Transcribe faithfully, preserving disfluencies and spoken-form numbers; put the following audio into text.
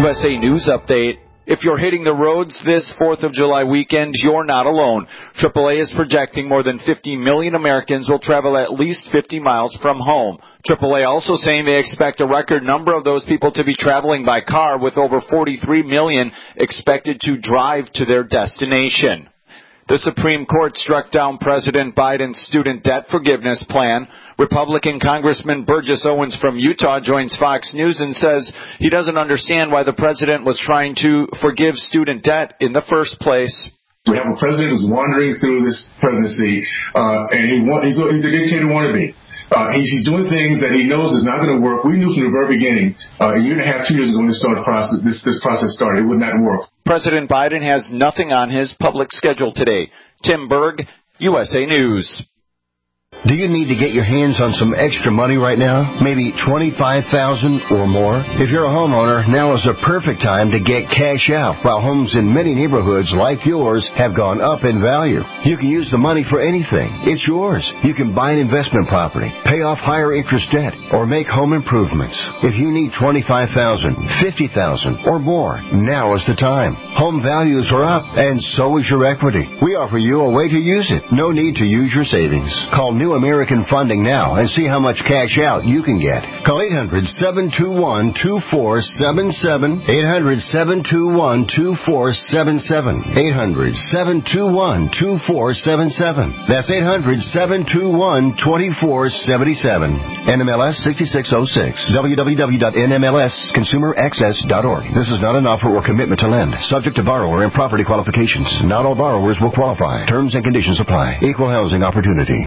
U S A News Update. If you're hitting the roads this fourth of July weekend, you're not alone. triple A is projecting more than fifty million Americans will travel at least fifty miles from home. triple A also saying they expect a record number of those people to be traveling by car, with over forty-three million expected to drive to their destination. The Supreme Court struck down President Biden's student debt forgiveness plan. Republican Congressman Burgess Owens from Utah joins Fox News and says he doesn't understand why the president was trying to forgive student debt in the first place. We have a president who's wandering through this presidency, uh, and he want, he's, he's a dictator wannabe. Uh, he's, he's doing things that he knows is not going to work. We knew from the very beginning, uh, a year and a half, two years ago when this, started process, this, this process started, it would not work. President Biden has nothing on his public schedule today. Tim Berg, U S A News. Do you need to get your hands on some extra money right now? Maybe twenty-five thousand dollars or more? If you're a homeowner, now is the perfect time to get cash out, while homes in many neighborhoods like yours have gone up in value. You can use the money for anything. It's yours. You can buy an investment property, pay off higher interest debt, or make home improvements. If you need twenty-five thousand dollars, fifty thousand dollars, or more, now is the time. Home values are up, and so is your equity. We offer you a way to use it. No need to use your savings. Call New American Funding now and see how much cash out you can get. Call eight hundred, seven two one, two four seven seven, eight hundred, seven two one, two four seven seven, eight hundred, seven two one, two four seven seven. That's eight hundred, seven two one, two four seven seven. N M L S sixty-six oh six. w w w dot n m l s consumer access dot org. This is not an offer or commitment to lend. Subject to borrower and property qualifications. Not all borrowers will qualify. Terms and conditions apply. Equal housing opportunity.